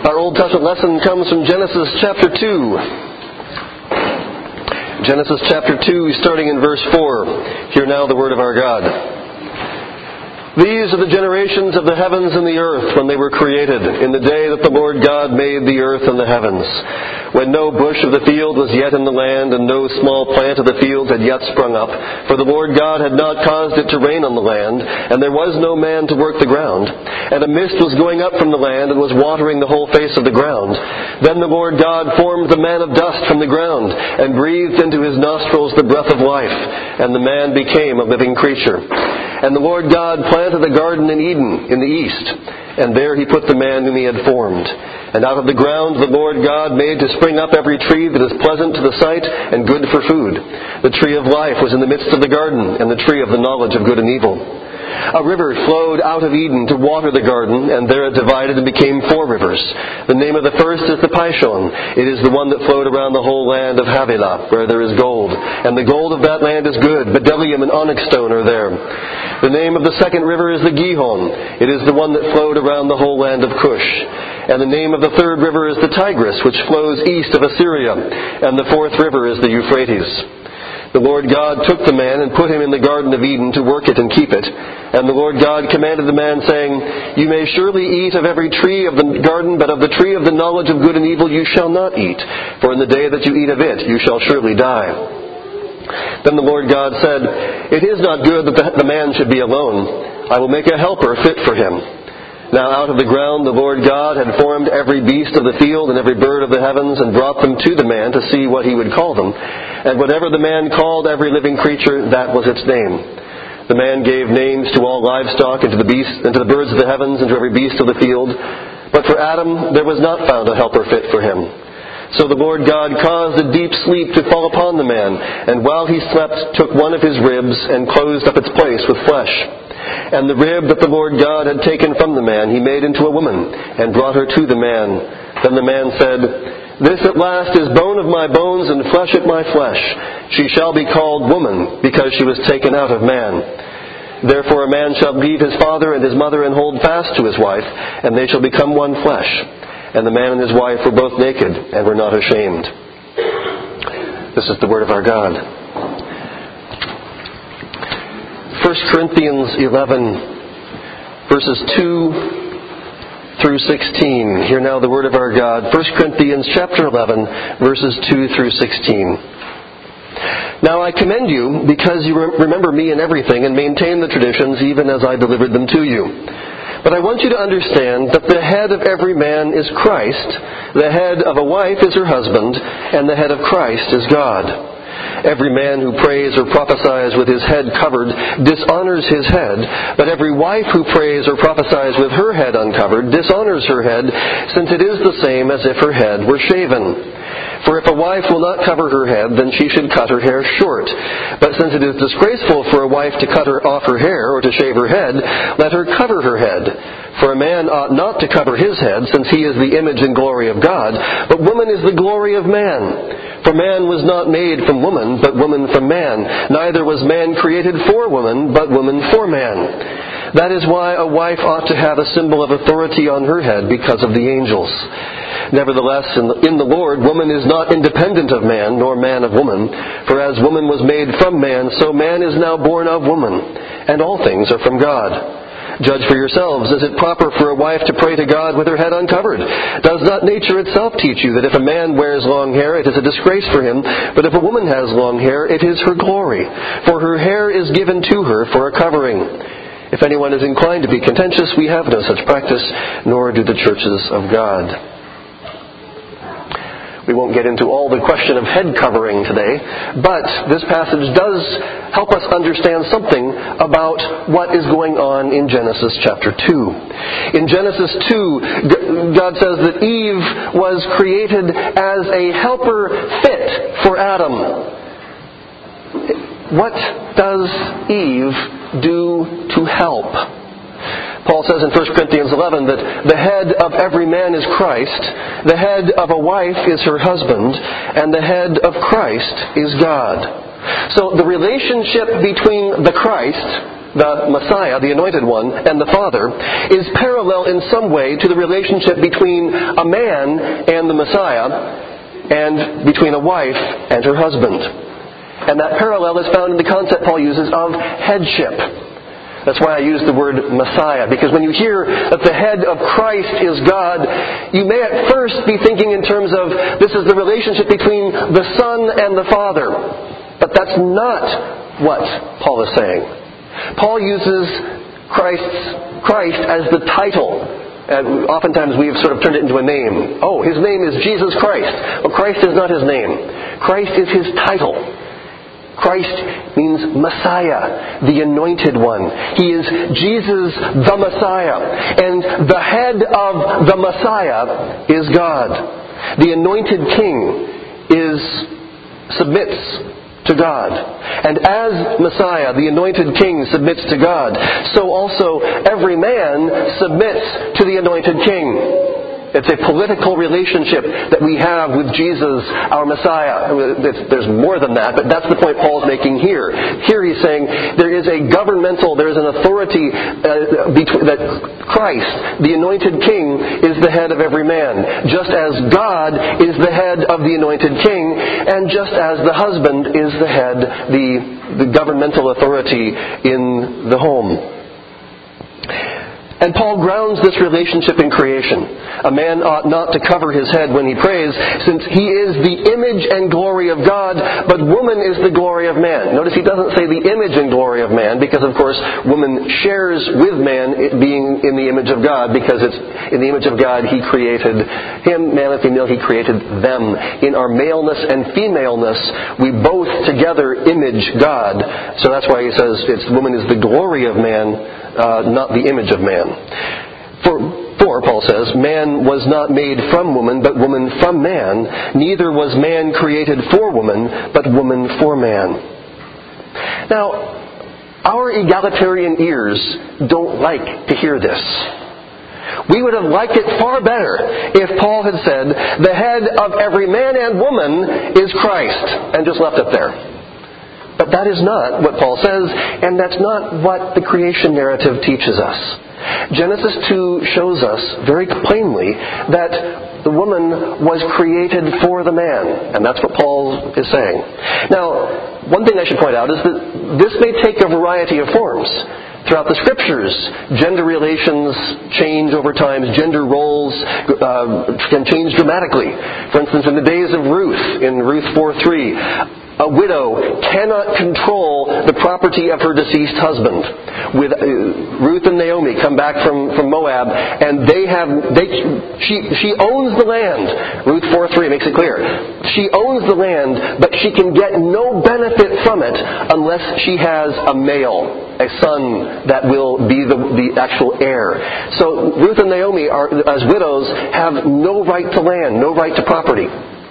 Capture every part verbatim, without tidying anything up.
Our Old Testament lesson comes from Genesis chapter two. Genesis chapter two, starting in verse four. Hear now the word of our God. These are the generations of the heavens and the earth when they were created, in the day that the Lord God made the earth and the heavens, when no bush of the field was yet in the land, and no small plant of the field had yet sprung up, for the Lord God had not caused it to rain on the land, and there was no man to work the ground. And a mist was going up from the land, and was watering the whole face of the ground. Then the Lord God formed the man of dust from the ground, and breathed into his nostrils the breath of life, and the man became a living creature. And the Lord God planted a garden in Eden in the east, and there he put the man whom he had formed. And out of the ground the Lord God made to spring up every tree that is pleasant to the sight and good for food. The tree of life was in the midst of the garden, and the tree of the knowledge of good and evil. A river flowed out of Eden to water the garden, and there it divided and became four rivers. The name of the first is the Pishon. It is the one that flowed around the whole land of Havilah, where there is gold. And the gold of that land is good. Bdellium and onyx stone are there. The name of the second river is the Gihon. It is the one that flowed around the whole land of Cush. And the name of the third river is the Tigris, which flows east of Assyria. And the fourth river is the Euphrates. The Lord God took the man and put him in the Garden of Eden to work it and keep it. And the Lord God commanded the man, saying, You may surely eat of every tree of the garden, but of the tree of the knowledge of good and evil you shall not eat. For in the day that you eat of it, you shall surely die. Then the Lord God said, It is not good that the man should be alone. I will make a helper fit for him. Now out of the ground the Lord God had formed every beast of the field and every bird of the heavens, and brought them to the man to see what he would call them. And whatever the man called every living creature, that was its name. The man gave names to all livestock, and to the beasts, and to the birds of the heavens, and to every beast of the field. But for Adam there was not found a helper fit for him. So the Lord God caused a deep sleep to fall upon the man, and while he slept took one of his ribs and closed up its place with flesh. And the rib that the Lord God had taken from the man he made into a woman, and brought her to the man. Then the man said, This at last is bone of my bones and flesh of my flesh. She shall be called woman, because she was taken out of man. Therefore a man shall leave his father and his mother and hold fast to his wife, and they shall become one flesh. And the man and his wife were both naked and were not ashamed. This is the word of our God. First Corinthians eleven, verses two through sixteen. Hear now the word of our God. First Corinthians chapter eleven, verses two through sixteen. Now I commend you, because you remember me in everything, and maintain the traditions even as I delivered them to you. But I want you to understand that the head of every man is Christ, the head of a wife is her husband, and the head of Christ is God. Every man who prays or prophesies with his head covered dishonors his head, but every wife who prays or prophesies with her head uncovered dishonors her head, since it is the same as if her head were shaven. For if a wife will not cover her head, then she should cut her hair short. But since it is disgraceful for a wife to cut her off her hair or to shave her head, let her cover her head. For a man ought not to cover his head, since he is the image and glory of God, but woman is the glory of man. For man was not made from woman, but woman from man. Neither was man created for woman, but woman for man. That is why a wife ought to have a symbol of authority on her head because of the angels. Nevertheless, in the, in the Lord, woman is not independent of man, nor man of woman. For as woman was made from man, so man is now born of woman. And all things are from God. Judge for yourselves, is it proper for a wife to pray to God with her head uncovered? Does not nature itself teach you that if a man wears long hair, it is a disgrace for him, but if a woman has long hair, it is her glory? For her hair is given to her for a covering. If anyone is inclined to be contentious, we have no such practice, nor do the churches of God. We won't get into all the question of head covering today, but this passage does help us understand something about what is going on in Genesis chapter two. In Genesis two, God says that Eve was created as a helper fit for Adam. What does Eve do to help? Paul says in First Corinthians eleven that the head of every man is Christ, the head of a wife is her husband, and the head of Christ is God. So the relationship between the Christ, the Messiah, the Anointed One, and the Father, is parallel in some way to the relationship between a man and the Messiah, and between a wife and her husband. And that parallel is found in the concept Paul uses of headship. That's why I use the word Messiah, because when you hear that the head of Christ is God, you may at first be thinking in terms of this is the relationship between the Son and the Father. But that's not what Paul is saying. Paul uses Christ's, Christ as the title. And oftentimes we have sort of turned it into a name. Oh, his name is Jesus Christ. Well, Christ is not his name. Christ is his title. Christ means Messiah, the Anointed One. He is Jesus the Messiah. And the head of the Messiah is God. The Anointed King is submits to God. And as Messiah, the Anointed King submits to God, so also every man submits to the Anointed King. It's a political relationship that we have with Jesus, our Messiah. It's, there's more than that, but that's the point Paul's making here. Here he's saying there is a governmental, there is an authority uh, between, that Christ, the Anointed King, is the head of every man. Just as God is the head of the Anointed King, and just as the husband is the head, the, the governmental authority in the home. And Paul grounds this relationship in creation. A man ought not to cover his head when he prays, since he is the image and glory of God, but woman is the glory of man. Notice he doesn't say the image and glory of man, because of course woman shares with man it being in the image of God, because it's in the image of God he created him, man and female, he created them. In our maleness and femaleness, we both together image God. So that's why he says it's woman is the glory of man, Uh, not the image of man. For, for, Paul says, man was not made from woman, but woman from man. Neither was man created for woman, but woman for man. Now, our egalitarian ears don't like to hear this. We would have liked it far better if Paul had said, the head of every man and woman is Christ, and just left it there. But that is not what Paul says, and that's not what the creation narrative teaches us. Genesis two shows us very plainly that the woman was created for the man, and that's what Paul is saying. Now, one thing I should point out is that this may take a variety of forms. Throughout the Scriptures, gender relations change over time. Gender roles uh, can change dramatically. For instance, in the days of Ruth, in Ruth four three, a widow cannot control the property of her deceased husband. With uh, Ruth and Naomi come back from, from Moab, and they have they she she owns the land. Ruth four three makes it clear. She owns the land, but she can get no benefit from it unless she has a male, a son that will be the the actual heir. So Ruth and Naomi are, as widows, have no right to land, no right to property.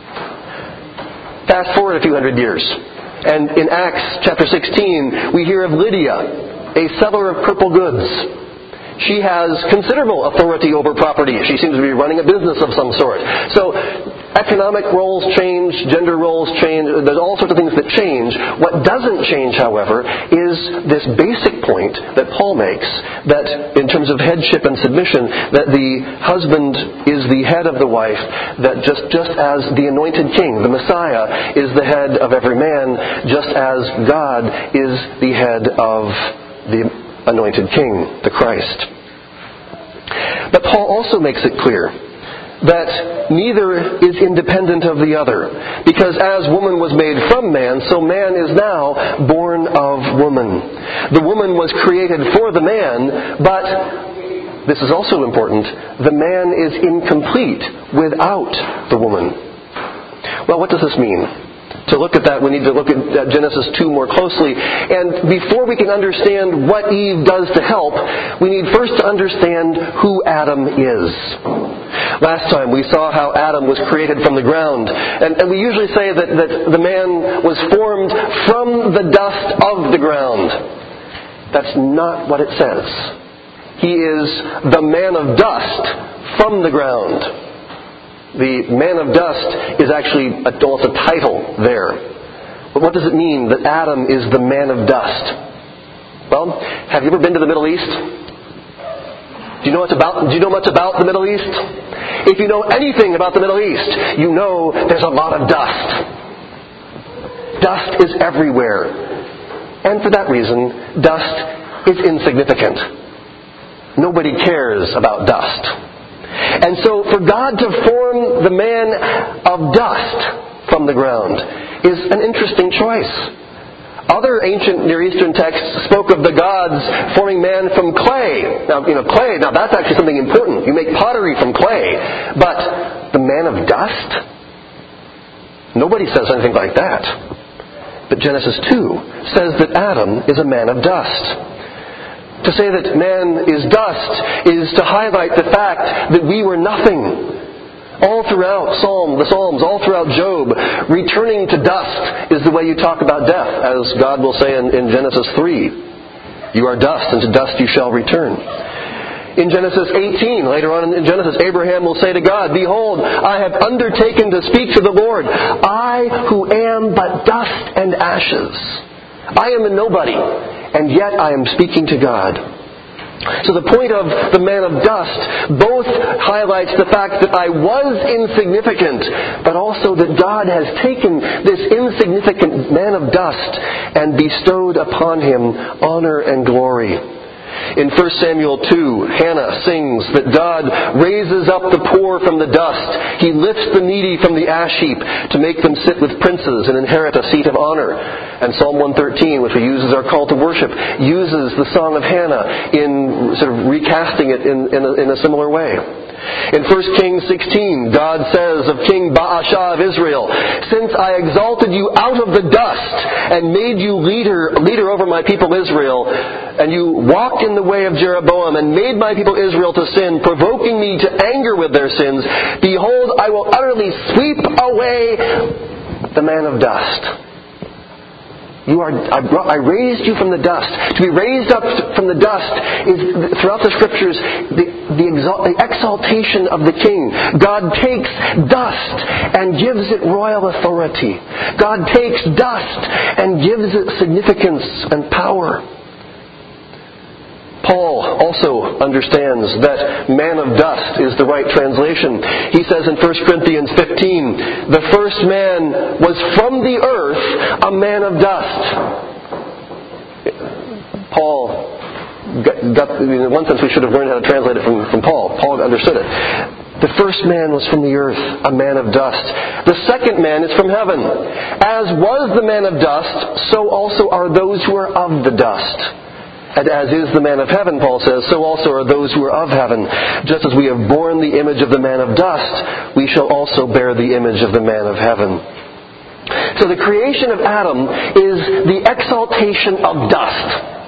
Fast forward a few hundred years, and in Acts chapter sixteen, we hear of Lydia, a seller of purple goods. She has considerable authority over property. She seems to be running a business of some sort. So, economic roles change, gender roles change, there's all sorts of things that change. What doesn't change, however, is this basic point that Paul makes, that in terms of headship and submission, that the husband is the head of the wife, that just, just as the anointed king, the Messiah, is the head of every man, just as God is the head of the anointed king, the Christ. But Paul also makes it clear that neither is independent of the other. Because as woman was made from man, so man is now born of woman. The woman was created for the man, but this is also important, the man is incomplete without the woman. Well, what does this mean? To look at that, we need to look at Genesis two more closely. And before we can understand what Eve does to help, we need first to understand who Adam is. Last time we saw how Adam was created from the ground. And, and we usually say that, that the man was formed from the dust of the ground. That's not what it says. He is the man of dust from the ground. The man of dust is actually a, well, it's a title there. But what does it mean that Adam is the man of dust? Well, have you ever been to the Middle East? Do you know much about, do you know much about the Middle East? If you know anything about the Middle East, you know there's a lot of dust. Dust is everywhere. And for that reason, dust is insignificant. Nobody cares about dust. And so for God to form the man of dust from the ground is an interesting choice. Other ancient Near Eastern texts spoke of the gods forming man from clay. Now, you know, clay, now that's actually something important. You make pottery from clay. But the man of dust? Nobody says anything like that. But Genesis two says that Adam is a man of dust. To say that man is dust is to highlight the fact that we were nothing. All throughout Psalm, the Psalms, all throughout Job, returning to dust is the way you talk about death, as God will say in, in Genesis three. You are dust, and to dust you shall return. In Genesis eighteen, later on in Genesis, Abraham will say to God, "Behold, I have undertaken to speak to the Lord, I who am but dust and ashes. I am a nobody, and yet I am speaking to God." So the point of the man of dust both highlights the fact that I was insignificant, but also that God has taken this insignificant man of dust and bestowed upon him honor and glory. In First Samuel two, Hannah sings that God raises up the poor from the dust. He lifts the needy from the ash heap to make them sit with princes and inherit a seat of honor. And Psalm one thirteen, which we use as our call to worship, uses the song of Hannah in sort of recasting it in, in, a, in a similar way. In First Kings sixteen, God says of King Baasha of Israel, "Since I exalted you out of the dust and made you leader, leader over my people Israel, and you walked in the way of Jeroboam and made my people Israel to sin, provoking me to anger with their sins, behold, I will utterly sweep away the man of dust." You are, I, brought, I raised you from the dust. To be raised up from the dust is, throughout the Scriptures, the, the, exalt, the exaltation of the King. God takes dust and gives it royal authority. God takes dust and gives it significance and power. Paul also understands that man of dust is the right translation. He says in First Corinthians fifteen, "The first man was from the earth, a man of dust." Paul, got, got, in one sense we should have learned how to translate it from, from Paul. Paul understood it. The first man was from the earth, a man of dust. The second man is from heaven. As was the man of dust, so also are those who are of the dust. And as is the man of heaven, Paul says, so also are those who are of heaven. Just as we have borne the image of the man of dust, we shall also bear the image of the man of heaven. So the creation of Adam is the exaltation of dust.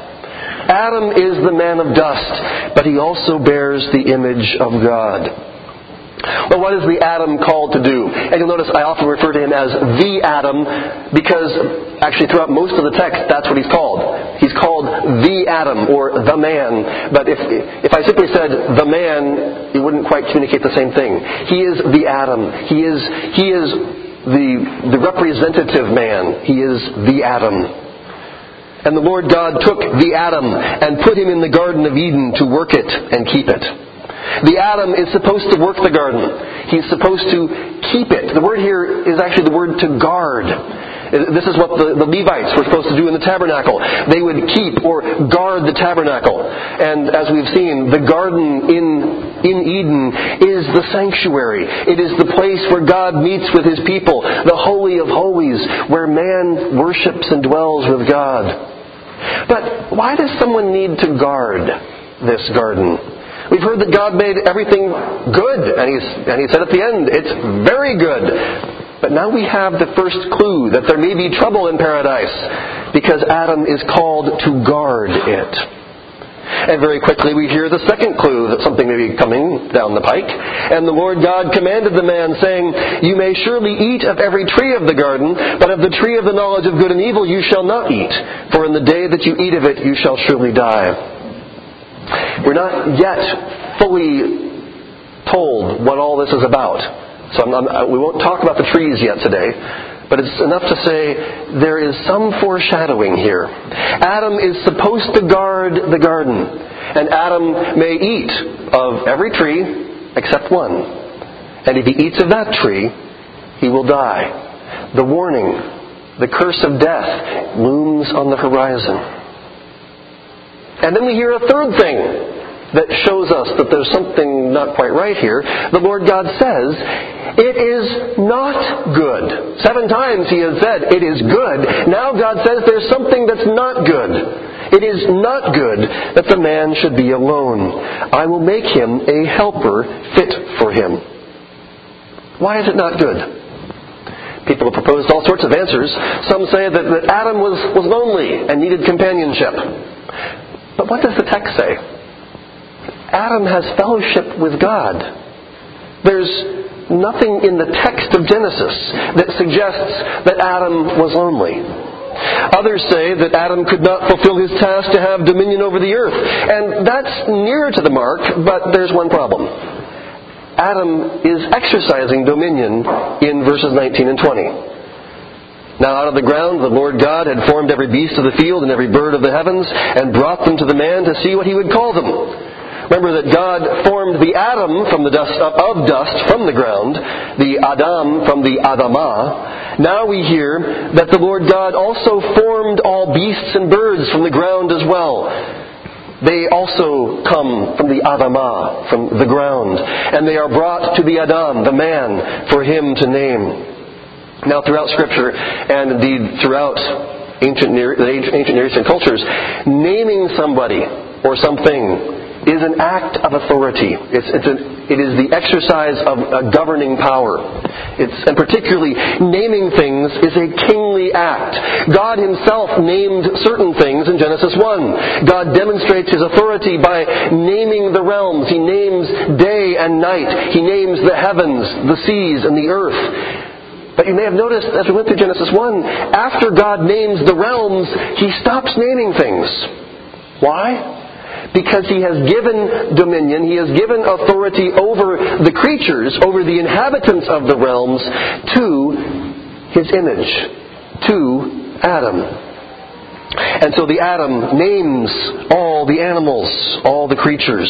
Adam is the man of dust, but he also bears the image of God. Well, what is the Adam called to do? And you'll notice I often refer to him as the Adam because actually throughout most of the text that's what he's called. He's called the Adam or the man. But if if I simply said the man, it wouldn't quite communicate the same thing. He is the Adam. He is he is the the representative man. He is the Adam. And the Lord God took the Adam and put him in the Garden of Eden to work it and keep it. The Adam is supposed to work the garden. He's supposed to keep it. The word here is actually the word to guard. This is what the, the Levites were supposed to do in the tabernacle. They would keep or guard the tabernacle. And as we've seen, the garden in, in Eden is the sanctuary. It is the place where God meets with His people, the Holy of Holies, where man worships and dwells with God. But why does someone need to guard this garden? We've heard that God made everything good, and, he's, and He said at the end, it's very good. But now we have the first clue that there may be trouble in paradise, because Adam is called to guard it. And very quickly we hear the second clue that something may be coming down the pike. And the Lord God commanded the man, saying, "You may surely eat of every tree of the garden, but of the tree of the knowledge of good and evil you shall not eat, for in the day that you eat of it you shall surely die." We're not yet fully told what all this is about. So I'm, I'm, we won't talk about the trees yet today. But but it's enough to say there is some foreshadowing here. Adam is supposed to guard the garden, and Adam may eat of every tree except one. And if he eats of that tree, he will die. The warning, the curse of death, looms on the horizon. And then we hear a third thing that shows us that there's something not quite right here. The Lord God says, it is not good. Seven times He has said, it is good. Now God says there's something that's not good. It is not good that the man should be alone. I will make him a helper fit for him. Why is it not good? People have proposed all sorts of answers. Some say that, that Adam was, was lonely and needed companionship. But what does the text say? Adam has fellowship with God. There's nothing in the text of Genesis that suggests that Adam was lonely. Others say that Adam could not fulfill his task to have dominion over the earth. And that's nearer to the mark, but there's one problem. Adam is exercising dominion in verses nineteen and twenty. Now out of the ground the Lord God had formed every beast of the field and every bird of the heavens, and brought them to the man to see what he would call them. Remember that God formed the Adam from the dust of dust from the ground, the Adam from the Adamah. Now we hear that the Lord God also formed all beasts and birds from the ground as well. They also come from the Adamah, from the ground, and they are brought to the Adam, the man, for him to name. Now throughout Scripture, and indeed throughout ancient Near, ancient Near Eastern cultures, naming somebody or something is an act of authority. It's, it's an, it is the exercise of a governing power. It's, and particularly, naming things is a kingly act. God Himself named certain things in Genesis one. God demonstrates His authority by naming the realms. He names day and night. He names the heavens, the seas, and the earth. But you may have noticed, as we went through Genesis one, after God names the realms, He stops naming things. Why? Because He has given dominion, He has given authority over the creatures, over the inhabitants of the realms, to His image, to Adam. And so the Adam names all the animals, all the creatures.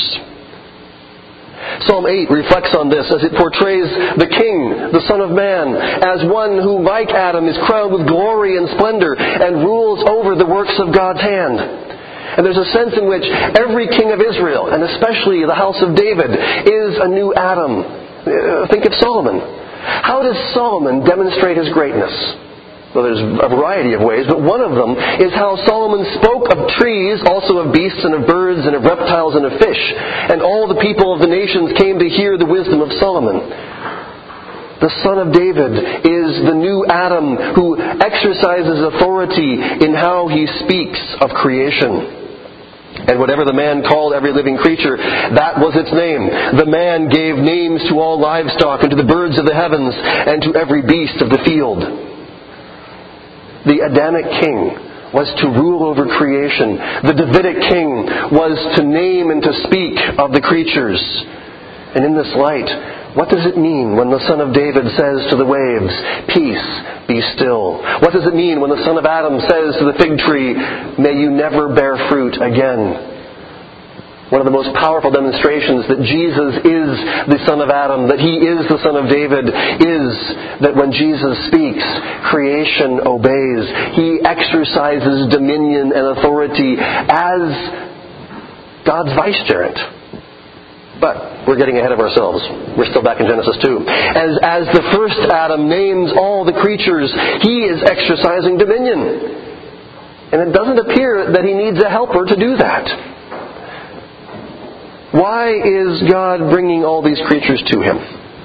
Psalm eight reflects on this as it portrays the King, the Son of Man, as one who, like Adam, is crowned with glory and splendor and rules over the works of God's hand. And there's a sense in which every king of Israel, and especially the house of David, is a new Adam. Uh, think of Solomon. How does Solomon demonstrate his greatness? Well, there's a variety of ways, but one of them is how Solomon spoke of trees, also of beasts and of birds and of reptiles and of fish. And all the people of the nations came to hear the wisdom of Solomon. The Son of David is the new Adam who exercises authority in how he speaks of creation. And whatever the man called every living creature, that was its name. The man gave names to all livestock, and to the birds of the heavens, and to every beast of the field. The Adamic king was to rule over creation. The Davidic king was to name and to speak of the creatures. And in this light, what does it mean when the Son of David says to the waves, "Peace, be still"? What does it mean when the Son of Adam says to the fig tree, "May you never bear fruit again"? One of the most powerful demonstrations that Jesus is the Son of Adam, that He is the Son of David, is that when Jesus speaks, creation obeys. He exercises dominion and authority as God's vicegerent. But we're getting ahead of ourselves. We're still back in Genesis two. As, as the first Adam names all the creatures, he is exercising dominion. And it doesn't appear that he needs a helper to do that. Why is God bringing all these creatures to him?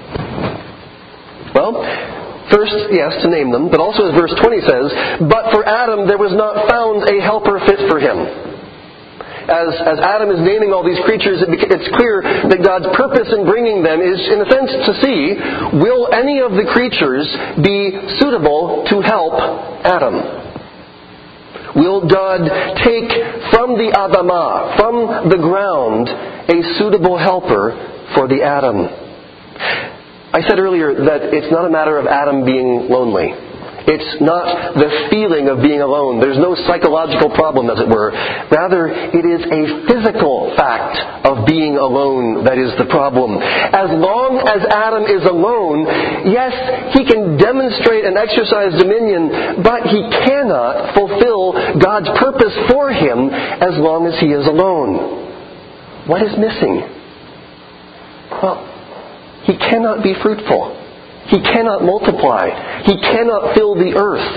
Well, first, yes, to name them, but also as verse twenty says, "But for Adam there was not found a helper fit for him." As, as Adam is naming all these creatures, it, it's clear that God's purpose in bringing them is, in a sense, to see, will any of the creatures be suitable to help Adam? Will God take from the Adamah, from the ground, a suitable helper for the Adam? I said earlier that it's not a matter of Adam being lonely. It's not the feeling of being alone. There's no psychological problem, as it were. Rather, it is a physical fact of being alone that is the problem. As long as Adam is alone, yes, he can demonstrate and exercise dominion, but he cannot fulfill God's purpose for him as long as he is alone. What is missing? Well, he cannot be fruitful. He cannot multiply. He cannot fill the earth.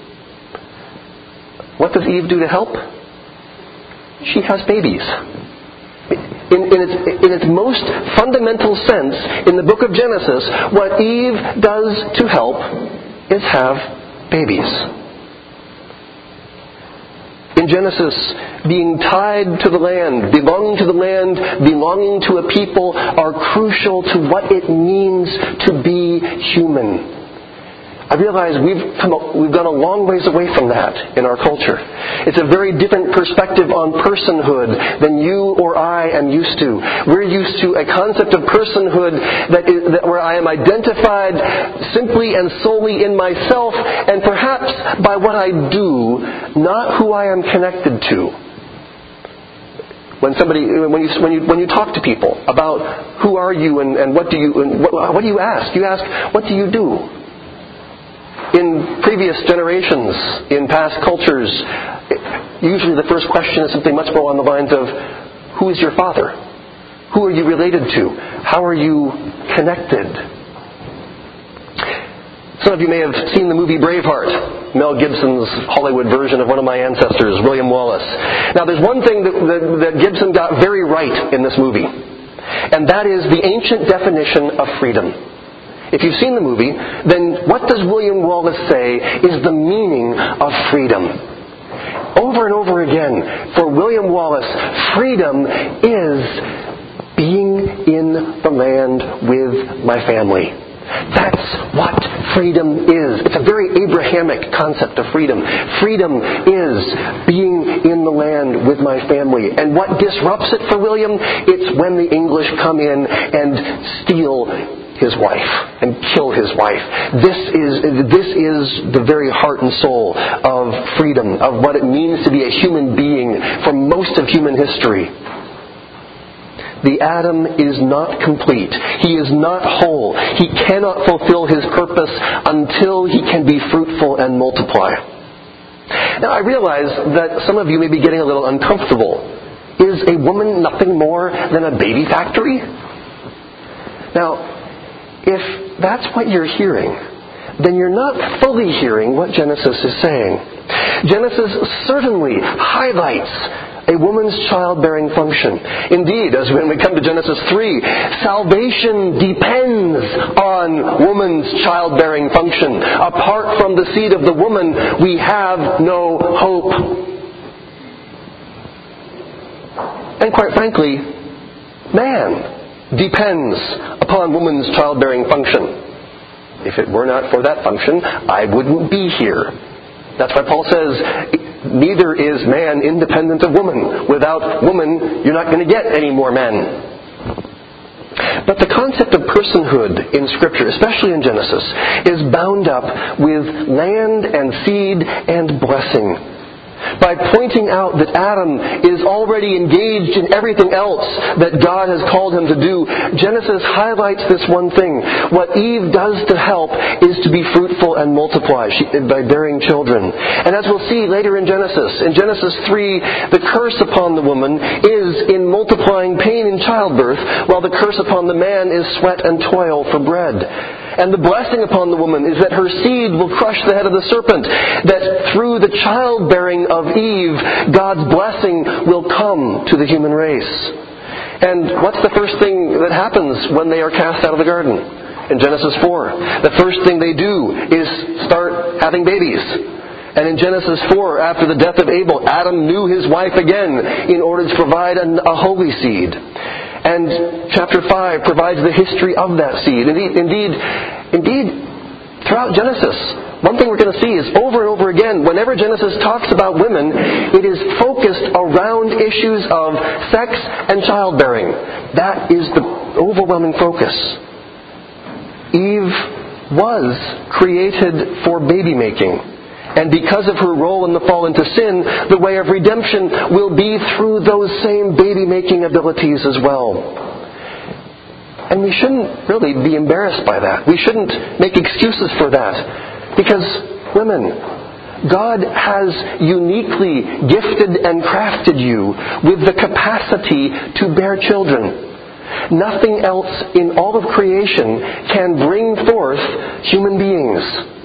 What does Eve do to help? She has babies. In, in, its, in its most fundamental sense, in the book of Genesis, what Eve does to help is have babies. In Genesis, being tied to the land, belonging to the land, belonging to a people are crucial to what it means to be human. I realize we've come a, we've gone a long ways away from that in our culture. It's a very different perspective on personhood than you or I am used to. We're used to a concept of personhood that is, that where I am identified simply and solely in myself and perhaps by what I do, not who I am connected to. When somebody, when you when you when you talk to people about who are you and, and what do you and what, what do you ask? You ask, what do you do? In previous generations, in past cultures, usually the first question is something much more on the lines of, who is your father? Who are you related to? How are you connected? Some of you may have seen the movie Braveheart, Mel Gibson's Hollywood version of one of my ancestors, William Wallace. Now there's one thing that, that, that Gibson got very right in this movie, and that is the ancient definition of freedom. If you've seen the movie, then what does William Wallace say is the meaning of freedom? Over and over again, for William Wallace, freedom is being in the land with my family. That's what freedom is. It's a very Abrahamic concept of freedom. Freedom is being in the land with my family. And what disrupts it for William? It's when the English come in and steal his wife and kill his wife. This is this is the very heart and soul of freedom, of what it means to be a human being for most of human history. The Adam is not complete. He is not whole. He cannot fulfill his purpose until he can be fruitful and multiply. Now I realize that some of you may be getting a little uncomfortable. Is a woman nothing more than a baby factory? Now, if that's what you're hearing, then you're not fully hearing what Genesis is saying. Genesis certainly highlights a woman's childbearing function. Indeed, as when we come to Genesis three, salvation depends on woman's childbearing function. Apart from the seed of the woman, we have no hope. And quite frankly, man depends upon woman's childbearing function. If it were not for that function, I wouldn't be here. That's why Paul says, neither is man independent of woman. Without woman, you're not going to get any more men. But the concept of personhood in Scripture, especially in Genesis, is bound up with land and seed and blessing. By pointing out that Adam is already engaged in everything else that God has called him to do, Genesis highlights this one thing. What Eve does to help is to be fruitful and multiply by bearing children. And as we'll see later in Genesis, in Genesis three, the curse upon the woman is in multiplying pain in childbirth, while the curse upon the man is sweat and toil for bread. And the blessing upon the woman is that her seed will crush the head of the serpent, that through the childbearing of Eve, God's blessing will come to the human race. And what's the first thing that happens when they are cast out of the garden? In Genesis four, the first thing they do is start having babies. And in Genesis four, after the death of Abel, Adam knew his wife again in order to provide an, a holy seed. And chapter five provides the history of that seed. Indeed, indeed, indeed, throughout Genesis, one thing we're going to see is over and over again, whenever Genesis talks about women, it is focused around issues of sex and childbearing. That is the overwhelming focus. Eve was created for baby making. And because of her role in the fall into sin, the way of redemption will be through those same baby-making abilities as well. And we shouldn't really be embarrassed by that. We shouldn't make excuses for that. Because, women, God has uniquely gifted and crafted you with the capacity to bear children. Nothing else in all of creation can bring forth human beings.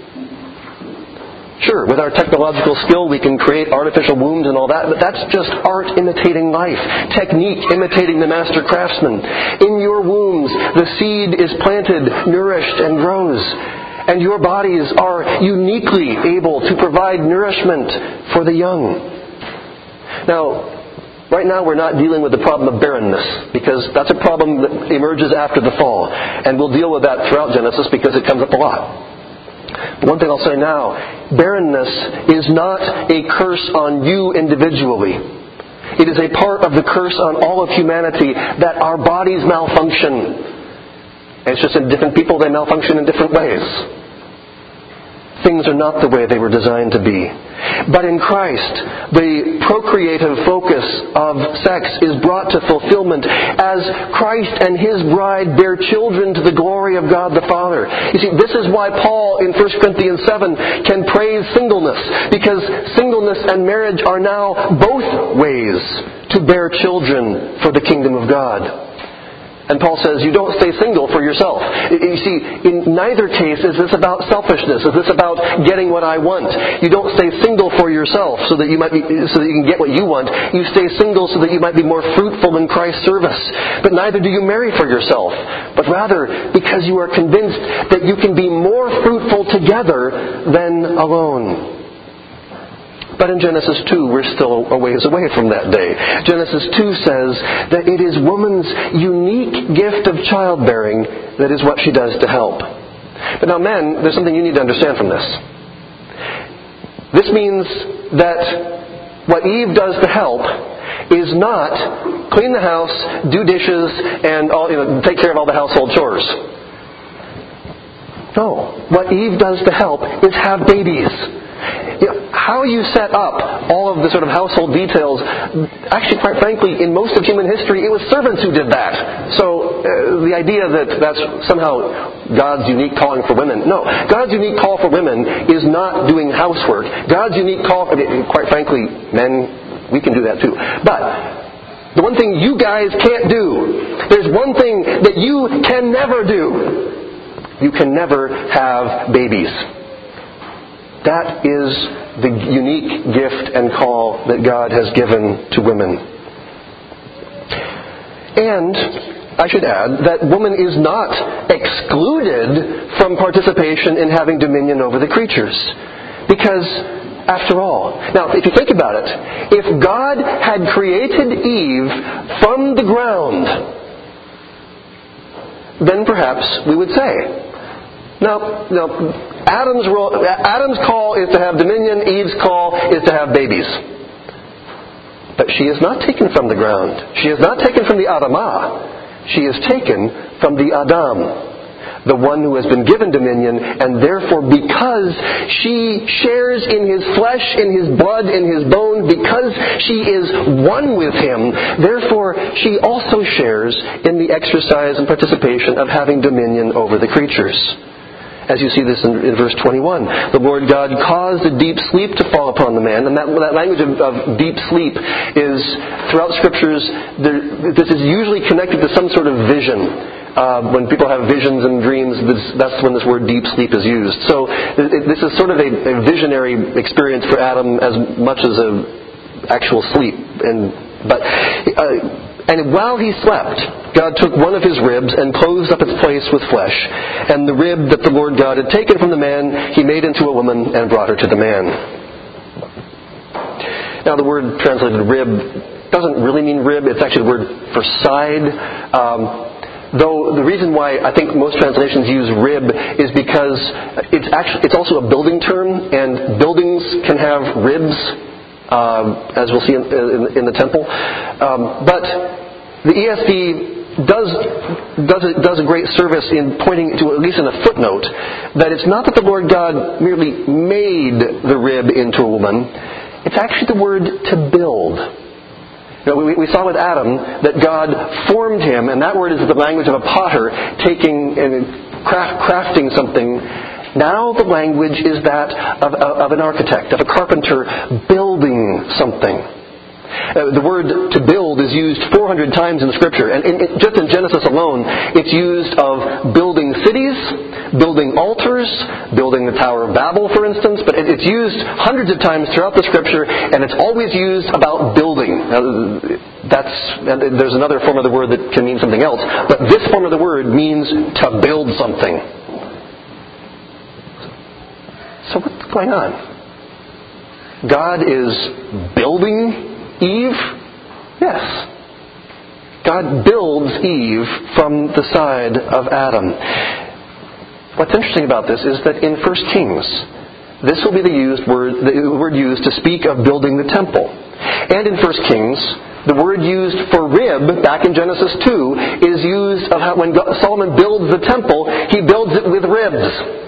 Sure, with our technological skill we can create artificial wombs and all that, but that's just art imitating life, technique imitating the master craftsman. In your wombs, the seed is planted, nourished, and grows. And your bodies are uniquely able to provide nourishment for the young. Now, right now we're not dealing with the problem of barrenness, because that's a problem that emerges after the fall. And we'll deal with that throughout Genesis because it comes up a lot. One thing I'll say now, barrenness is not a curse on you individually. It is a part of the curse on all of humanity that our bodies malfunction. It's just in different people they malfunction in different ways. Things are not the way they were designed to be. But in Christ, the procreative focus of sex is brought to fulfillment as Christ and His bride bear children to the glory of God the Father. You see, this is why Paul in First Corinthians seven can praise singleness, because singleness and marriage are now both ways to bear children for the kingdom of God. And Paul says, you don't stay single for yourself. You see, in neither case is this about selfishness. Is this about getting what I want? You don't stay single for yourself so that you might be, so that you can get what you want. You stay single so that you might be more fruitful in Christ's service. But neither do you marry for yourself, but rather because you are convinced that you can be more fruitful together than alone. But in Genesis two, we're still a ways away from that day. Genesis two says that it is woman's unique gift of childbearing that is what she does to help. But now men, there's something you need to understand from this. This means that what Eve does to help is not clean the house, do dishes, and all, you know, take care of all the household chores. No. What Eve does to help is have babies. You know, how you set up all of the sort of household details, actually, quite frankly, in most of human history, it was servants who did that. So uh, the idea that that's somehow God's unique calling for women, no. God's unique call for women is not doing housework. God's unique call, for, quite frankly, men, we can do that too. But the one thing you guys can't do, there's one thing that you can never do. You can never have babies. That is the unique gift and call that God has given to women. And I should add that woman is not excluded from participation in having dominion over the creatures. Because, after all, now if you think about it, if God had created Eve from the ground, then perhaps we would say, no, no, Adam's role, Adam's call is to have dominion, Eve's call is to have babies. But she is not taken from the ground. She is not taken from the Adamah. She is taken from the Adam, the one who has been given dominion, and therefore because she shares in his flesh, in his blood, in his bone, because she is one with him, therefore she also shares in the exercise and participation of having dominion over the creatures. As you see this in, in verse twenty-one. The Lord God caused a deep sleep to fall upon the man. And that, that language of, of deep sleep is, throughout Scriptures, there, this is usually connected to some sort of vision. Uh, when people have visions and dreams, this, that's when this word deep sleep is used. So it, this is sort of a, a visionary experience for Adam as much as a actual sleep. And but. Uh, And while he slept, God took one of his ribs and closed up its place with flesh. And the rib that the Lord God had taken from the man, he made into a woman and brought her to the man. Now the word translated rib doesn't really mean rib. It's actually the word for side. Um, though the reason why I think most translations use rib is because it's actually it's also a building term, and buildings can have ribs. Um, as we'll see in, in, in the temple. Um, but the E S V does does a, does a great service in pointing to, at least in a footnote, that it's not that the Lord God merely made the rib into a woman. It's actually the word to build. You know, we, we saw with Adam that God formed him, and that word is the language of a potter taking and craft, crafting something. Now the language is that of, of an architect, of a carpenter building something. Uh, the word to build is used four hundred times in Scripture. And in, in, just in Genesis alone, it's used of building cities, building altars, building the Tower of Babel, for instance. But it, it's used hundreds of times throughout the Scripture, and it's always used about building. Now, that's, and there's another form of the word that can mean something else. But this form of the word means to build something. So what's going on? God is building Eve? Yes. God builds Eve from the side of Adam. What's interesting about this is that in First Kings, this will be the used word, the word used to speak of building the temple. And in First Kings, the word used for rib, back in Genesis two, is used of how when Solomon builds the temple, he builds it with ribs.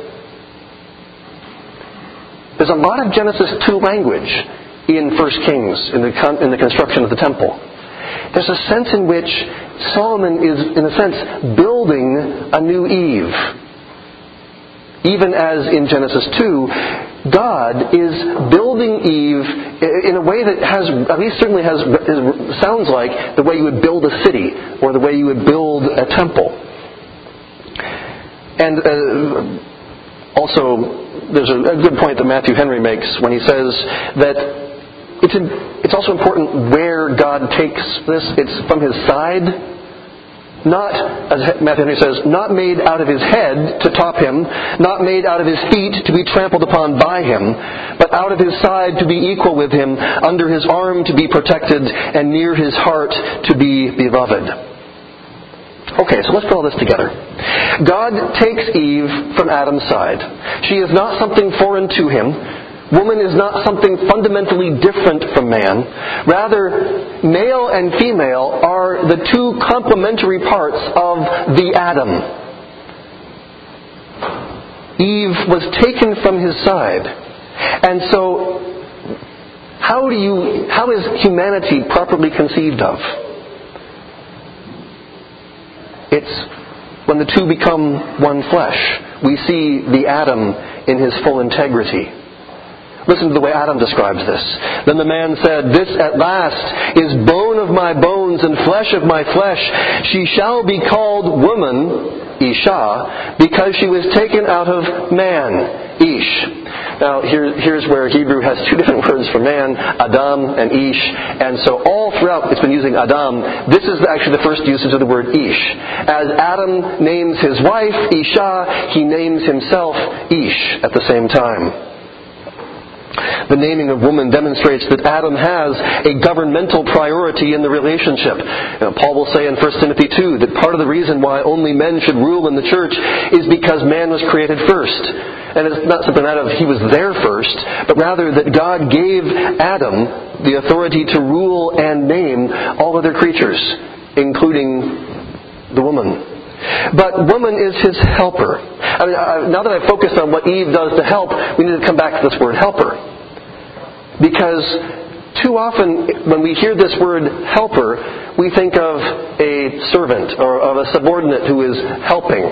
There's a lot of Genesis two language in First Kings, in the con- in the construction of the temple. There's a sense in which Solomon is, in a sense, building a new Eve. Even as in Genesis two, God is building Eve in a way that has, at least certainly has, sounds like the way you would build a city or the way you would build a temple. And uh, also, there's a, a good point that Matthew Henry makes when he says that It's, in, it's also important where God takes this. It's from His side, not, as Matthew Henry says, not made out of His head to top Him, not made out of His feet to be trampled upon by Him, but out of His side to be equal with Him, under His arm to be protected, and near His heart to be beloved. Okay, so let's put all this together. God takes Eve from Adam's side. She is not something foreign to Him. Woman is not something fundamentally different from man. Rather, male and female are the two complementary parts of the Adam. Eve was taken from his side. And so, how do you, how is humanity properly conceived of? It's when the two become one flesh. We see the Adam in his full integrity. Listen to the way Adam describes this. Then the man said, "This at last is bone of my bones and flesh of my flesh. She shall be called woman, Isha, because she was taken out of man, Ish." Now here, here's where Hebrew has two different words for man, Adam and Ish. And so all throughout it's been using Adam. This is actually the first usage of the word Ish. As Adam names his wife, Isha, he names himself Ish at the same time. The naming of woman demonstrates that Adam has a governmental priority in the relationship. You know, Paul will say in First Timothy two that part of the reason why only men should rule in the church is because man was created first. And it's not something out of he was there first, but rather that God gave Adam the authority to rule and name all other creatures, including the woman. But woman is his helper. I mean, uh, now that I've focused on what Eve does to help, we need to come back to this word helper. Because too often when we hear this word helper, we think of a servant or of a subordinate who is helping.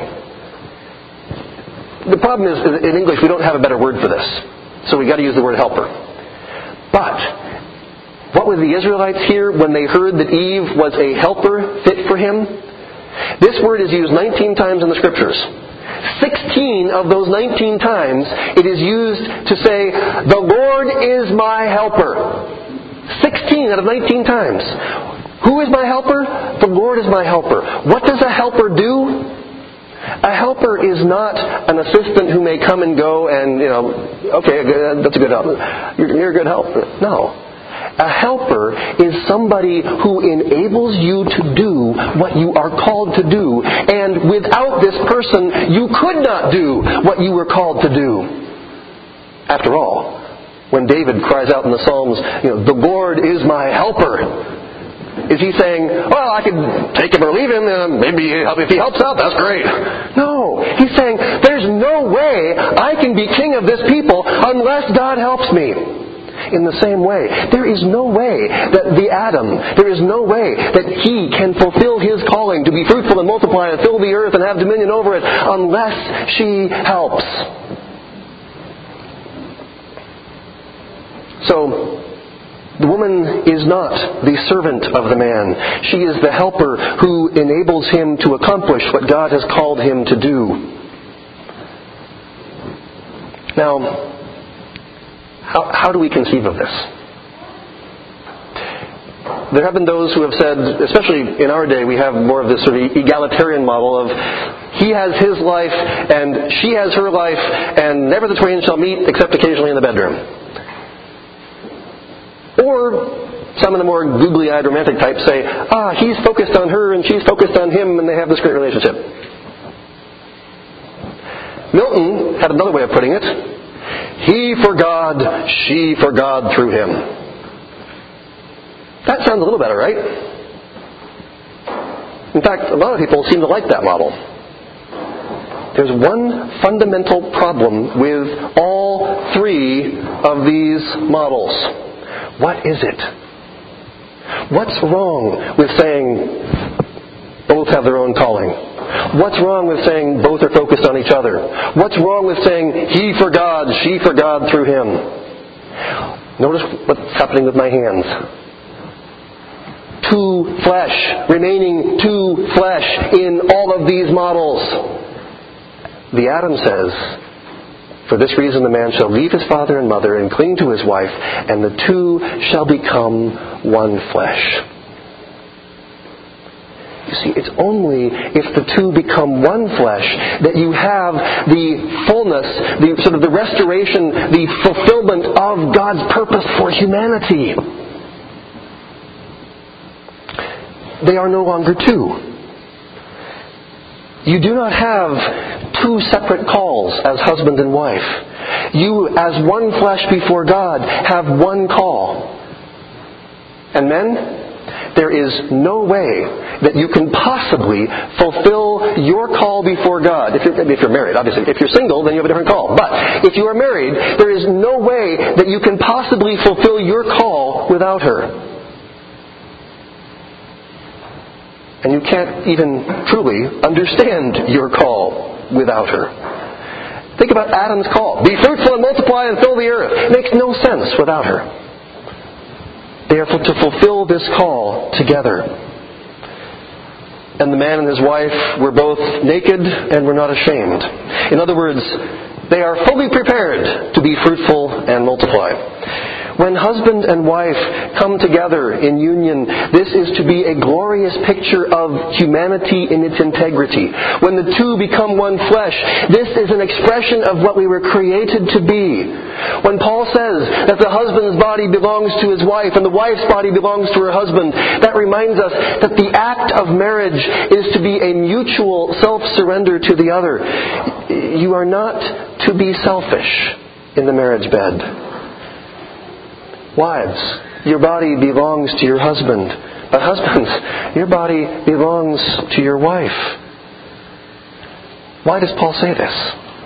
The problem is, in English, we don't have a better word for this. So we've got to use the word helper. But what would the Israelites hear when they heard that Eve was a helper fit for him? This word is used nineteen times in the Scriptures. sixteen of those nineteen times it is used to say, "The Lord is my helper." sixteen out of nineteen times. Who is my helper? The Lord is my helper. What does a helper do? A helper is not an assistant who may come and go and, you know, okay, that's a good help. You're, you're a good helper. No. A helper is somebody who enables you to do what you are called to do. And without this person, you could not do what you were called to do. After all, when David cries out in the Psalms, you know, "The Lord is my helper," Is he saying, well, I can take him or leave him, and maybe if he helps out, that's great. No. He's saying, there's no way I can be king of this people unless God helps me. In the same way, there is no way that the Adam, there is no way that he can fulfill his calling to be fruitful and multiply and fill the earth and have dominion over it unless she helps. So, the woman is not the servant of the man. She is the helper who enables him to accomplish what God has called him to do. Now, How, how do we conceive of this? There have been those who have said, especially in our day, we have more of this sort of egalitarian model of he has his life and she has her life and never the twain shall meet except occasionally in the bedroom. Or some of the more googly-eyed romantic types say, ah, he's focused on her and she's focused on him and they have this great relationship. Milton had another way of putting it. He for God, she for God through him. That sounds a little better, right? In fact, a lot of people seem to like that model. There's one fundamental problem with all three of these models. What is it? What's wrong with saying both have their own calling? What's wrong with saying both are focused on each other? What's wrong with saying he for God, she for God through him? Notice what's happening with my hands. Two flesh, remaining two flesh in all of these models. The Adam says, for this reason the man shall leave his father and mother and cling to his wife, and the two shall become one flesh. You see, it's only if the two become one flesh that you have the fullness, the sort of the restoration, the fulfillment of God's purpose for humanity. They are no longer two. You do not have two separate calls as husband and wife. You, as one flesh before God, have one call. And men, there is no way that you can possibly fulfill your call before God. If you're, if you're married, obviously. If you're single, then you have a different call. But if you are married, there is no way that you can possibly fulfill your call without her. And you can't even truly understand your call without her. Think about Adam's call. Be fruitful and multiply and fill the earth. It makes no sense without her. They are to fulfill this call together. And the man and his wife were both naked and were not ashamed. In other words, they are fully prepared to be fruitful and multiply. When husband and wife come together in union, this is to be a glorious picture of humanity in its integrity. When the two become one flesh, this is an expression of what we were created to be. When Paul says that the husband's body belongs to his wife and the wife's body belongs to her husband, that reminds us that the act of marriage is to be a mutual self-surrender to the other. You are not to be selfish in the marriage bed. Wives, your body belongs to your husband. But husbands, your body belongs to your wife. Why does Paul say this?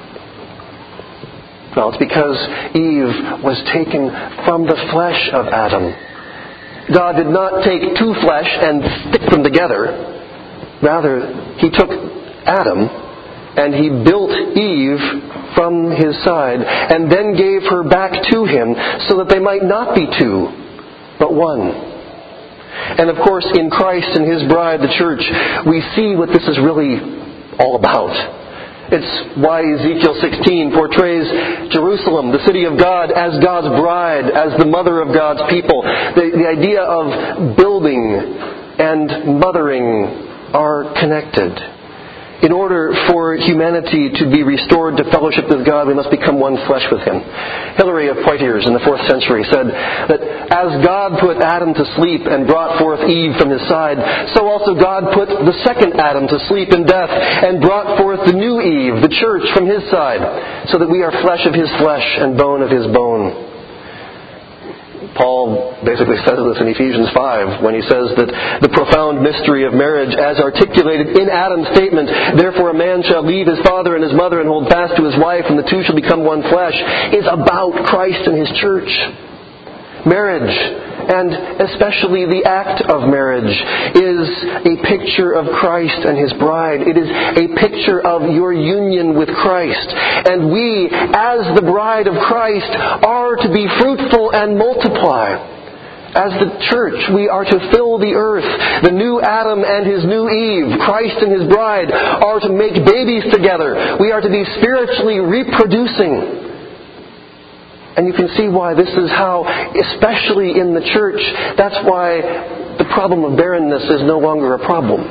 Well, it's because Eve was taken from the flesh of Adam. God did not take two flesh and stick them together. Rather, He took Adam and He built Eve from his side, and then gave her back to him so that they might not be two, but one. And of course, in Christ and His bride, the church, we see what this is really all about. It's why Ezekiel sixteen portrays Jerusalem, the city of God, as God's bride, as the mother of God's people. The, the idea of building and mothering are connected. In order for humanity to be restored to fellowship with God, we must become one flesh with Him. Hilary of Poitiers in the fourth century said that as God put Adam to sleep and brought forth Eve from his side, so also God put the second Adam to sleep in death and brought forth the new Eve, the church, from His side, so that we are flesh of His flesh and bone of His bone. Paul basically says this in Ephesians five when he says that the profound mystery of marriage as articulated in Adam's statement, therefore a man shall leave his father and his mother and hold fast to his wife and the two shall become one flesh, is about Christ and His church. Marriage, and especially the act of marriage, is a picture of Christ and His bride. It is a picture of your union with Christ. And we, as the bride of Christ, are to be fruitful and multiply. As the church, we are to fill the earth. The new Adam and his new Eve, Christ and His bride, are to make babies together. We are to be spiritually reproducing. And you can see why this is how, especially in the church, that's why the problem of barrenness is no longer a problem.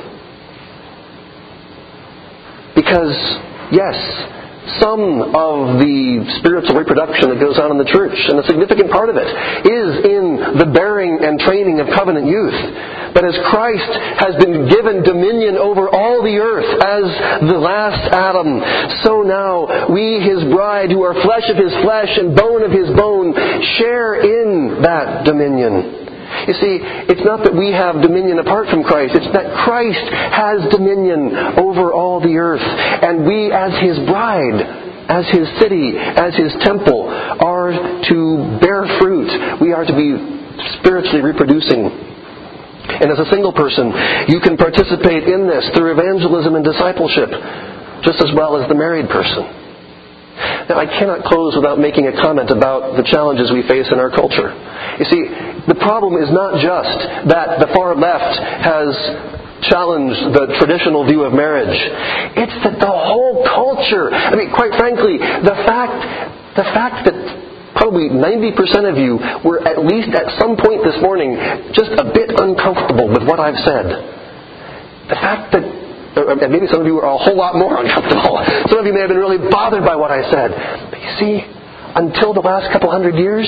Because, yes, some of the spiritual reproduction that goes on in the church, and a significant part of it, is in the bearing and training of covenant youth. But as Christ has been given dominion over all the earth as the last Adam, so now we, His bride, who are flesh of His flesh and bone of His bone, share in that dominion. You see, it's not that we have dominion apart from Christ. It's that Christ has dominion over all the earth. And we, as His bride, as His city, as His temple, are to bear fruit. We are to be spiritually reproducing. And as a single person, you can participate in this through evangelism and discipleship, just as well as the married person. Now, I cannot close without making a comment about the challenges we face in our culture. You see, the problem is not just that the far left has challenged the traditional view of marriage. It's that the whole culture, I mean, quite frankly, the fact, the fact that probably ninety percent of you were at least at some point this morning just a bit uncomfortable with what I've said. The fact that, and maybe some of you are a whole lot more uncomfortable. Some of you may have been really bothered by what I said. But you see, until the last couple hundred years,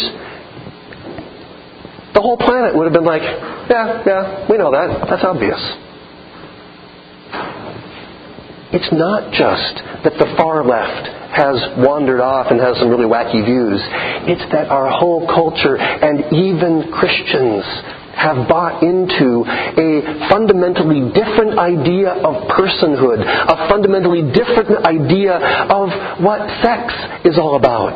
the whole planet would have been like, yeah, yeah, we know that. That's obvious. It's not just that the far left has wandered off and has some really wacky views. It's that our whole culture and even Christians have bought into a fundamentally different idea of personhood, a fundamentally different idea of what sex is all about.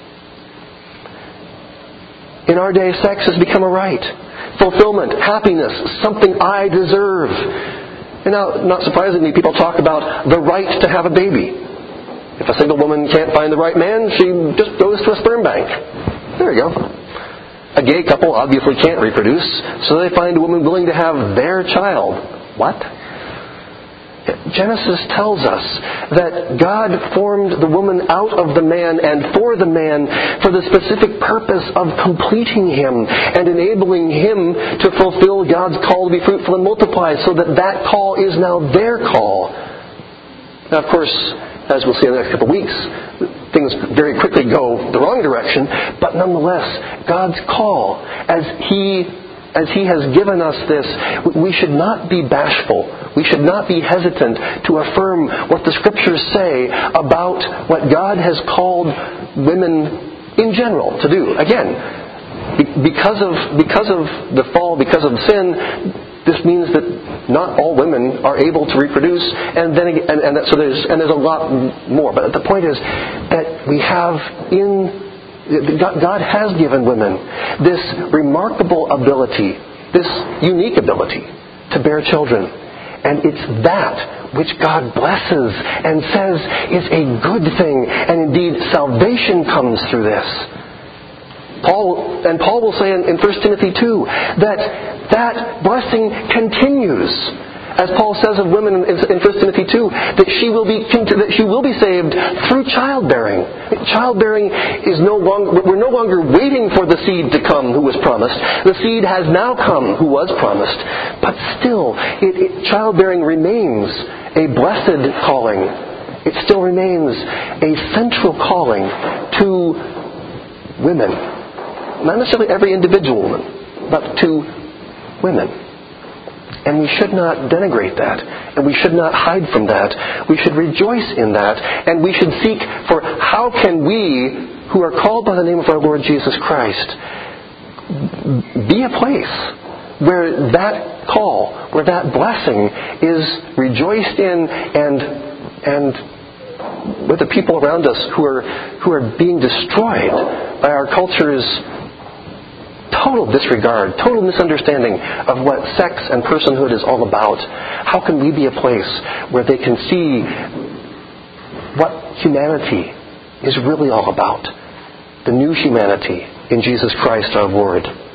In our day, sex has become a right. Fulfillment, happiness, something I deserve. And now, not surprisingly, people talk about the right to have a baby. If a single woman can't find the right man, she just goes to a sperm bank. There you go. A gay couple obviously can't reproduce, so they find a woman willing to have their child. What? Genesis tells us that God formed the woman out of the man and for the man for the specific purpose of completing him and enabling him to fulfill God's call to be fruitful and multiply, so that that call is now their call. Now, of course, as we'll see in the next couple of weeks, things very quickly go the wrong direction, but nonetheless, God's call, as He As He has given us this, we should not be bashful. We should not be hesitant to affirm what the Scriptures say about what God has called women in general to do. Again, because of because of the fall, because of sin, this means that not all women are able to reproduce, and then and, and that, so there's and there's a lot more. But the point is that we have in God has given women this remarkable ability, this unique ability to bear children. And it's that which God blesses and says is a good thing. And indeed, salvation comes through this. Paul, and Paul will say in, in First Timothy two that that blessing continues. As Paul says of women in First Timothy two, that she will be that she will be saved through childbearing. Childbearing is no longer we're no longer waiting for the seed to come who was promised. The seed has now come who was promised. But still, it, it, childbearing remains a blessed calling. It still remains a central calling to women, not necessarily every individual woman, but to women. And we should not denigrate that. And we should not hide from that. We should rejoice in that. And we should seek for how can we, who are called by the name of our Lord Jesus Christ, be a place where that call, where that blessing is rejoiced in, and and with the people around us who are who are being destroyed by our culture's total disregard, total misunderstanding of what sex and personhood is all about. How can we be a place where they can see what humanity is really all about? The new humanity in Jesus Christ our Lord.